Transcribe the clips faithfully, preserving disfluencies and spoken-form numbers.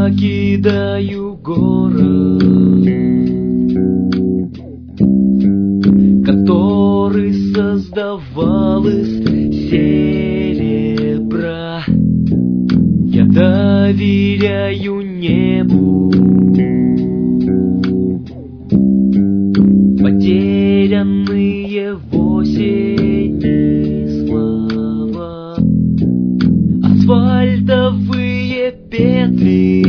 покидаю город, который создавал из серебра. Я доверяю небу, потерянные в осени слова, асфальтовые петли,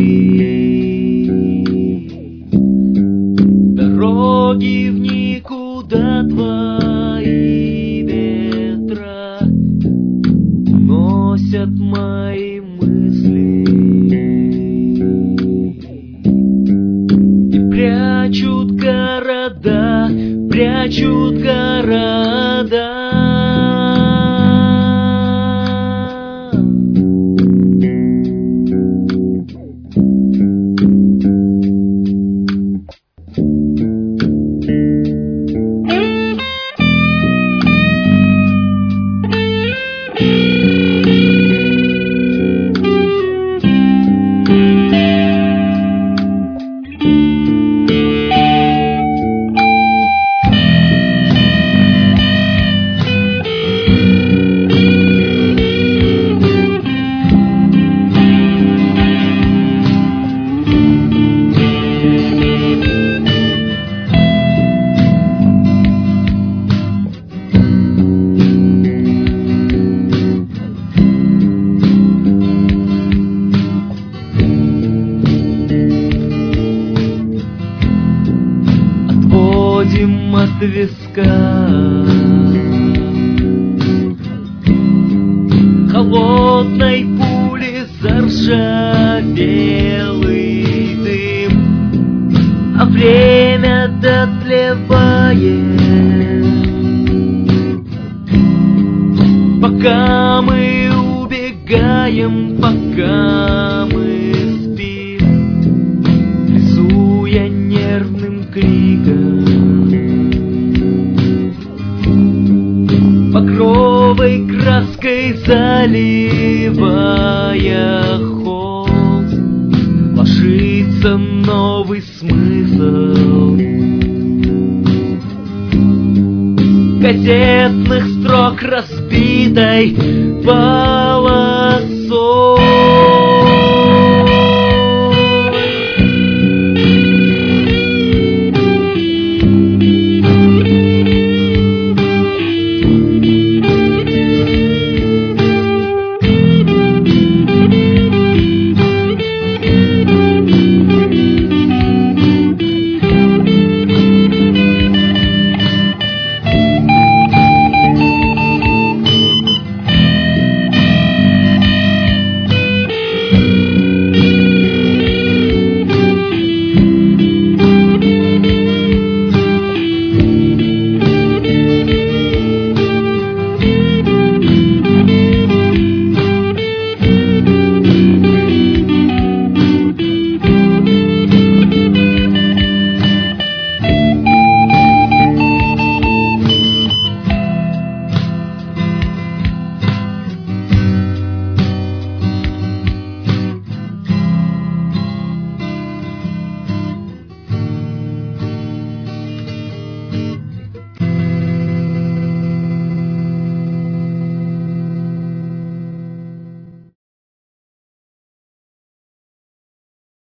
дороги в никуда, твои ветра уносят мои мысли и прячут города, прячут города. Отводим от виска холодной пули заржавелый дым, а время дотлевает, пока мы убегаем, пока мы спим, рисуя нервным криком багровой краской, заливая холст, ложится новый смысл газетных строк разбитой по